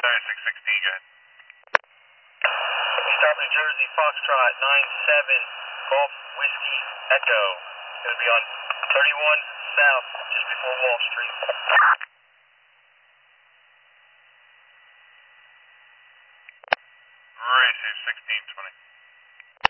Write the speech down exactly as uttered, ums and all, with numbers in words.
six sixteen, go ahead. Start New Jersey, Foxtrot, nine seven, Golf Whiskey, Echo. Going to be on thirty-one South, just before Wall Street. Racer sixteen twenty.